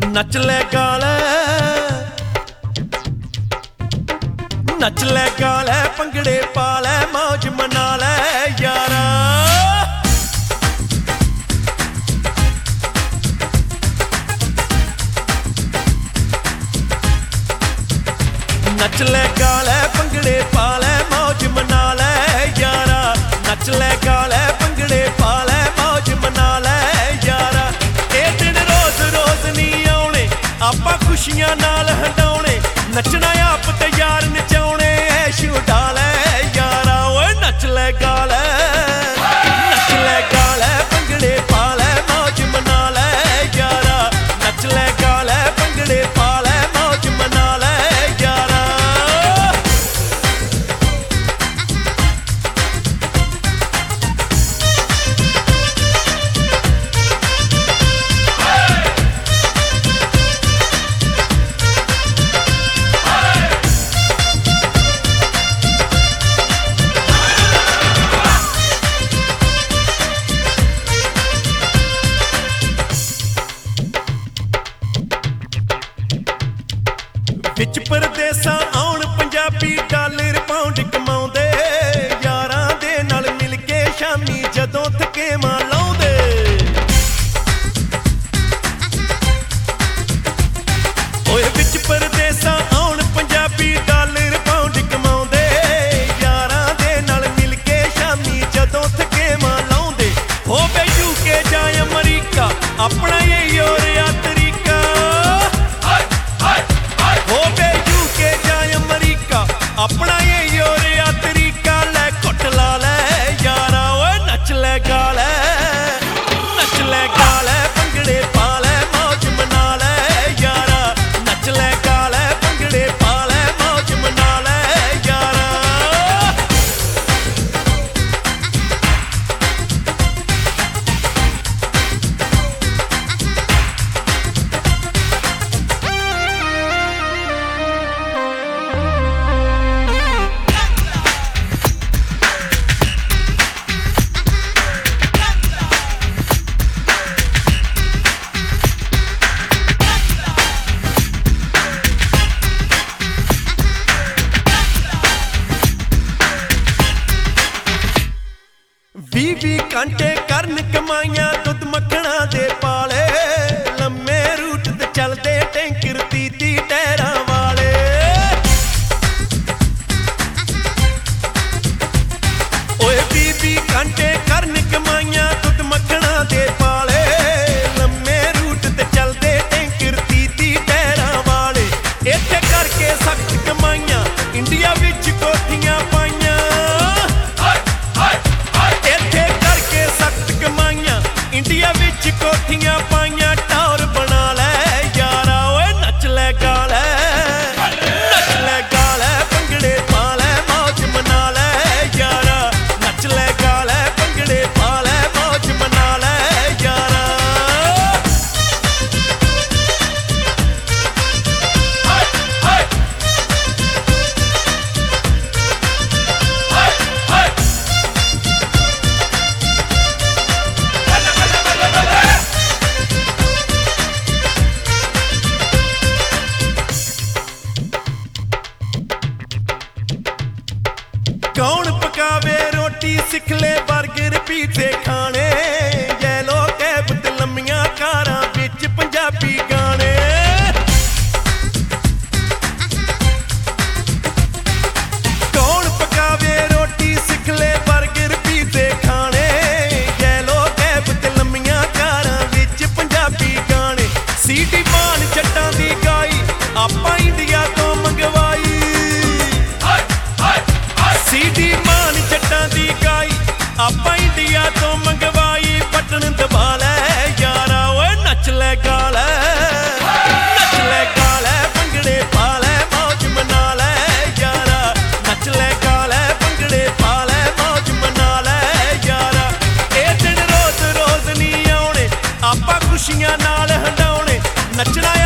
नच ले गाले नच ले गाले भंगड़े पा ले मौज मना ले यारा। नच ले गाले भंगड़े पा ले मौज मना ले यारा। नच ले गाले भंगड़े पा ले मौज मना ले यारा। ये दिन रोज रोज नहीं आने आपां खुशियां नाल हंडाउने। नचना आप ते यार नचाउने ऐश उड़ा ले यारा। ओए नच ले गाले नच ले गाले भंगड़े पा ले मौज मना ले यारा। नच ले गाले भंगड़े पा ले मौज मना ले यारा। विच परदेसां आउण पंजाबी डॉलर पाउंड कमाउंदे। यारां दे नाल मिल के शामी जदों थकेवां लाउंदे। ओए विच परदेसां आउण पंजाबी डॉलर पाउंड कमाउंदे। यारां दे नाल मिल के शामी जदों थकेवां लाउंदे। होवे यूके जां अमरीका अपना यही और तरीका। अपना ये योरिया तरीका ले घुट ला ले यारा। ओए नच ले गाले नच ले गाले भंगड़े पा ले मौज मना ले यारा। नच ले गाले भंगड़े पा ले मौज मना ले यारा। भी घंटे करन कमाइयां दुध मक्खना दे पाले। लम्मे रूट ते चलदे टैंकर तीती टैरां वाले। ओए 20 घंटे करन कमाइयां दुध मक्खना दे पाले। लम्मे रूट ते चलदे टैंकर तीती टैरां वाले। इत्थे करके सख्त कमाइयां इंडिया विच कोठियां पाइयां। इंडिया विच कोठियां पाइयां टौर बना ले यारा। ओए नच ले गाले नच ले गाले भंगड़े पा ले मौज मना ले यारा। नच ले गाले भंगड़े पा ले मौज मना ले यारा। कौन पकावे रोटी सिख ले बर्गर पीजे खाने। येलो कैब ते लम्मियां कारां विच पंजाबी गाने। कौन पकावे रोटी सिख ले बर्गर पीजे खाने। येलो कैब ते लम्मियां कारां विच पंजाबी गाने। सीटी मान जट्टां दी गाई आपां इंडिया तो मंगवाई। सीडी मान जट्टां दी गाई आपां इंडिया तो मंगवाई। बटन दबा ले यारा। ओए नच ले गाले नच ले गाले भंगड़े पा ले मौज मना ले यारा। नच ले गाले भंगड़े पा ले मौज मना ले यारा। ये दिन रोज रोज नहीं आउने आपां खुशियां नाल हंडाउने। नचना